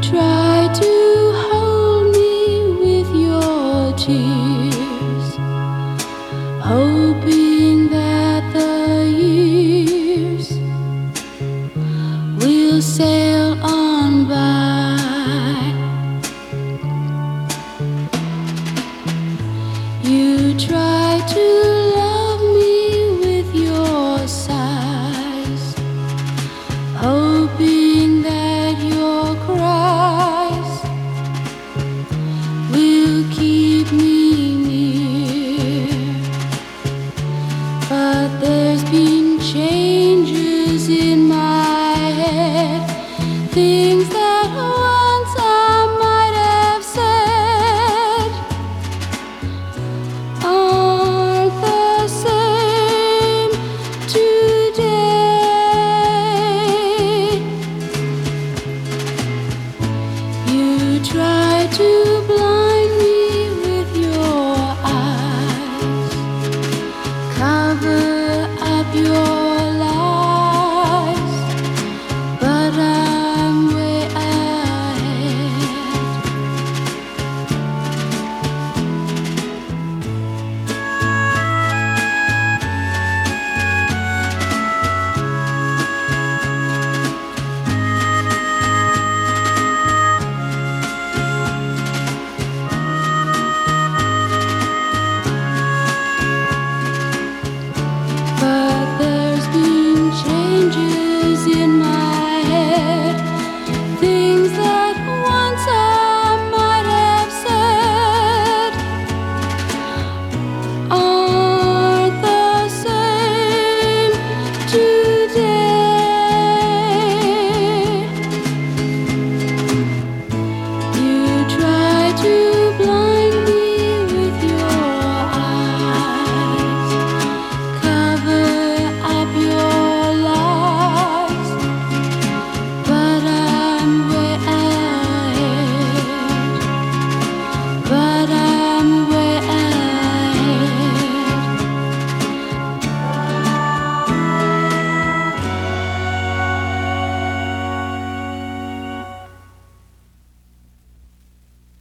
try to hold me with your tears, hoping that the years will sail on by. You try to love me with your sighs, hoping that your cries will keep me near. But there's been changes in my head, things